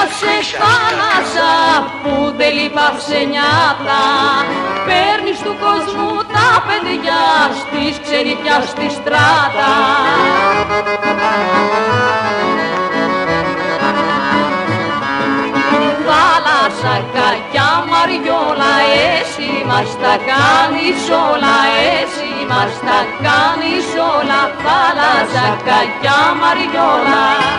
σε θάλασσα που δεν λείπασε νιάτα, παίρνεις του κόσμου τα παιδιά στις ξενιτιά στη στράτα. Θάλασσα κακιά Μαριόλα, εσύ μας τα κάνεις όλα, εσύ μας τα κάνεις όλα, θάλασσα κακιά Μαριόλα.